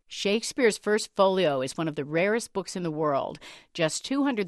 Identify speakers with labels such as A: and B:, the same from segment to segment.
A: Shakespeare's First Folio is one of the rarest books in the world. Just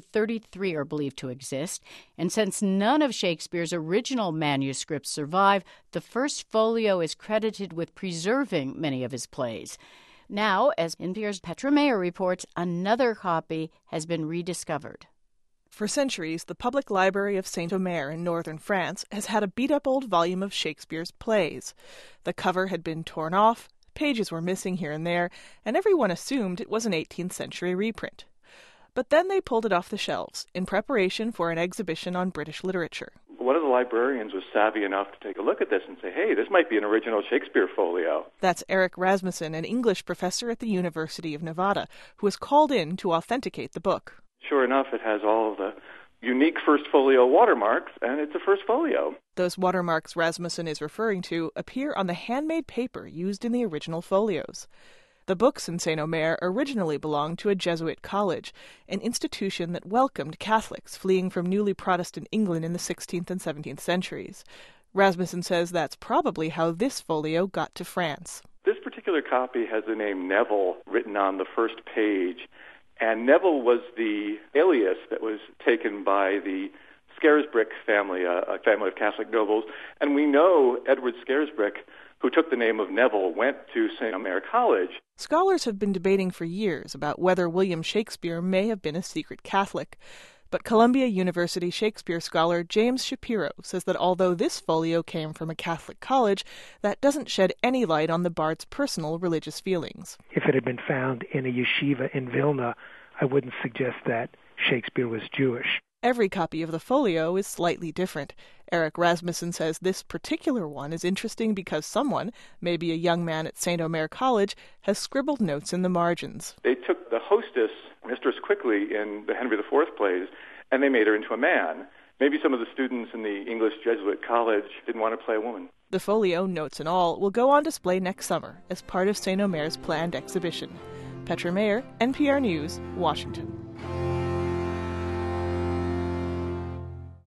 A: 233 are believed to exist. And since none of Shakespeare's original manuscripts survive, the First Folio is credited with preserving many of his plays. Now, as NPR's Petra Mayer reports, another copy has been rediscovered.
B: For centuries, the Public Library of Saint-Omer in northern France has had a beat-up old volume of Shakespeare's plays. The cover had been torn off, pages were missing here and there, and everyone assumed it was an 18th century reprint. But then they pulled it off the shelves in preparation for an exhibition on British literature.
C: One of the librarians was savvy enough to take a look at this and say, hey, this might be an original Shakespeare folio.
B: That's Eric Rasmussen, an English professor at the University of Nevada, who was called in to authenticate the book.
C: Sure enough, it has all of the unique First Folio watermarks, and it's a First Folio.
B: Those watermarks Rasmussen is referring to appear on the handmade paper used in the original folios. The books in Saint-Omer originally belonged to a Jesuit college, an institution that welcomed Catholics fleeing from newly Protestant England in the 16th and 17th centuries. Rasmussen says that's probably how this folio got to France.
C: This particular copy has the name Neville written on the first page, and Neville was the alias that was taken by the Scarisbrick family, a family of Catholic nobles. And we know Edward Scarisbrick, who took the name of Neville, went to Saint-Omer College.
B: Scholars have been debating for years about whether William Shakespeare may have been a secret Catholic. But Columbia University Shakespeare scholar James Shapiro says that although this folio came from a Catholic college, that doesn't shed any light on the bard's personal religious feelings.
D: If it had been found in a yeshiva in Vilna, I wouldn't suggest that Shakespeare was Jewish.
B: Every copy of the folio is slightly different. Eric Rasmussen says this particular one is interesting because someone, maybe a young man at Saint-Omer College, has scribbled notes in the margins.
C: They took the hostess, Mistress Quickly, in the Henry IV plays, and they made her into a man. Maybe some of the students in the English Jesuit college didn't want to play a woman.
B: The folio, notes and all, will go on display next summer as part of Saint-Omer's planned exhibition. Petra Mayer, NPR News, Washington.